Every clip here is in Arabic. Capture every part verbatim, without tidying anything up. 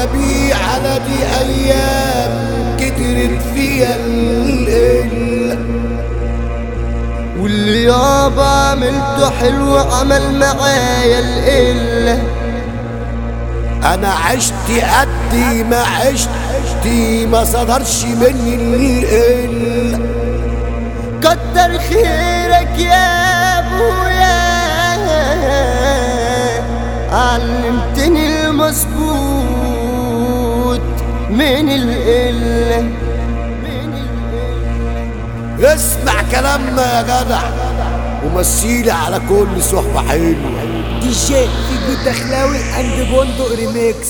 والنبي على دي ايام كترت فيها القلة، واللي يابا عملته حلو عمل معايا القلة. انا عشت قدي ما عشتي ما صدرش مني القلة. كتر خيرك يا ابويا علمتني المظبوط من القلة. اسمع كلامنا يا جدع ومسيلي على كل صحبة حلوة. دي جي في دخلاوي عند بندق ريميكس.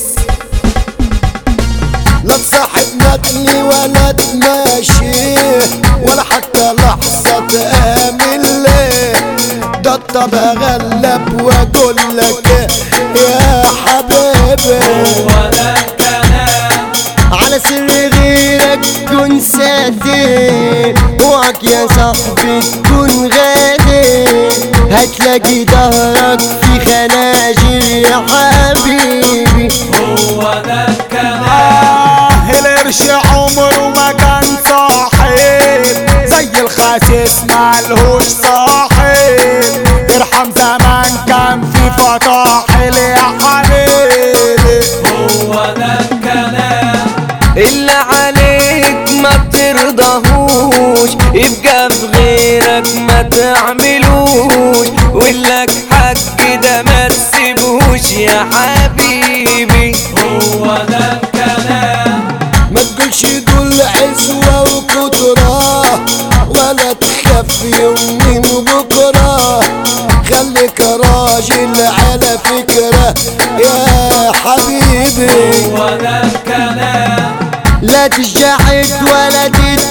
لا تصاحب ندني ولا تماشي ولا حتى لحظة تآمن ليه. ده الطب اغلب واقول لك يا حبيبي هو ده الكلام. على سر غيرك كن ساتر، اوعك يا صاحبي تكون غادر، هتلاقي ظهرك في خناجر يا حبيبي. هو ده الكلام. آه القرش عمره ما كان صاحب، زي الخاسس مالهوش صاحب، ارحم زمان كان في فطاحل يا حبيبي. هو ده الكلام. اللي عليك ما ترضاهوش يبقى في غيرك ما تعملوش، واللك حق ده ما تسيبوش يا حبيبي. هو ده الكلام. ما تقولش دول عزوة وكترة ولا تخاف يوم من بكرة، خليك راجل على فكرة يا حبيبي. هو ده الكلام. لا تجحد ولا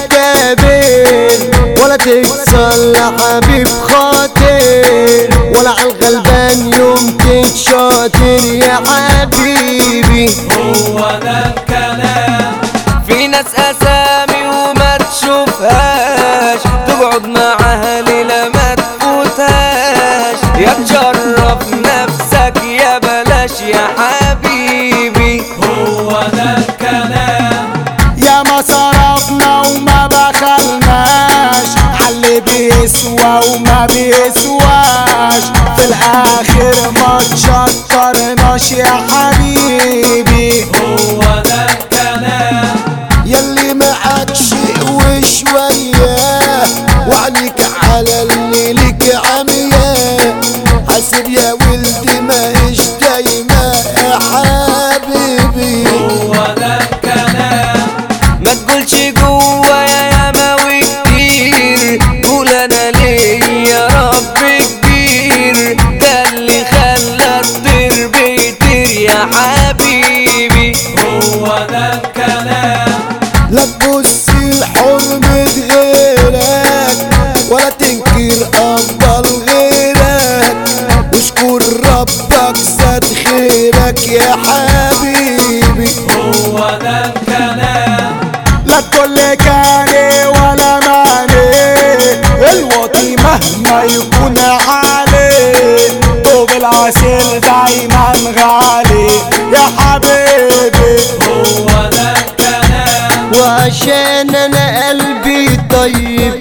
تتكابر ولا تكسر لحبيب خاطر، ولا عالغلبان يوم تتشاطر يا حبيبي. هو ده الكلام. في ناس اسامي وما تشوفهاش، تقعد معاها ليلة ما تفوتهاش، يا تشرف نفسك يا بلاش يا حبيبي. هو ده الكلام. يا ما صرفنا وما بخلناش عاللي بيسوى وما بيسواش، في الاخر ما تشطرناش يا حبيبي. هو ده الكلام. يلي معاك شيء وشوية وعنيك على اللي لك عمياء، حاسب يا ولدي ما ايش دايما يا حبيبي. هو ده الكلام. ما تقولش جوا يا يماوي كتير، قول انا ليه يا رب كبير، ده اللي خلى الطير بيطير يا حبيبي. هو ده الكلام. لا تبص لحرمة غيرك ولا تنكر افضل غيرك، واشكر ربك زاد خيرك يا حبيبي. هو ده الكلام. لا تقول كاني ولا ماني، الوطي مهما يكون عليه، طوب العسل دايما غالي يا حبيبي. هو ده الكلام. وعشان انا قلبي طيب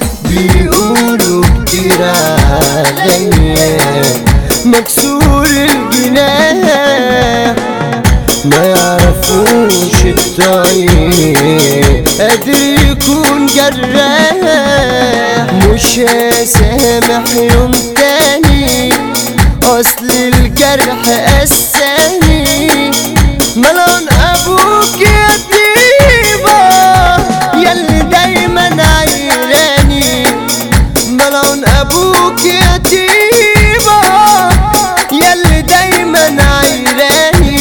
بيقولوا كتير عليا، مكسور الجناح ما يعرفوش الطيب قادر يكون جراح، مش هسامح يوم تاني اصل الجرح قساني. ملعون ابوك يا طيبة ياللي دايما عيراني، ملعون ابوك يا طيبة ياللي دايما عيراني،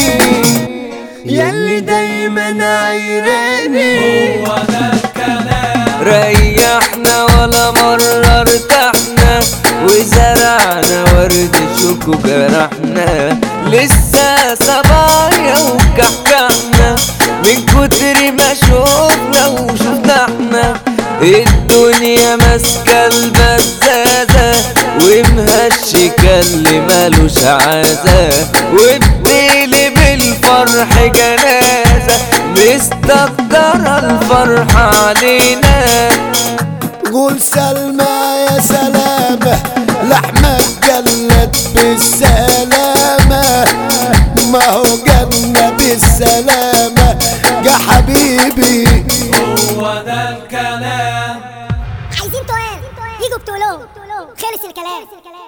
ياللي دايما عيراني. هو ده الكلام. ريحنا ولا مرة ارتحنا، وزرعنا ورد شوك وجرحنا، لسه صبايا وكحكحنا من كتر ما شوفنا وشوفنا احنا. الدنيا ماسكة البزازة ومهشكة اللي مالوش عازة، وبتقلب الفرح الفرح جنازة مستقدرة الفرحة علينا. قول سلمى يا سلامة لحمك جلت بالسلامة، ما هو جنة بالسلامة يا حبيبي. هو ده الكلام. عايزين تقال يجوا بتقولوه خلص الكلام.